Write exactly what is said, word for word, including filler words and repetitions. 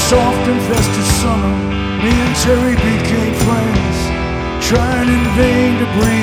soft and festive summer, me and Terry became friends, trying in vain to breathe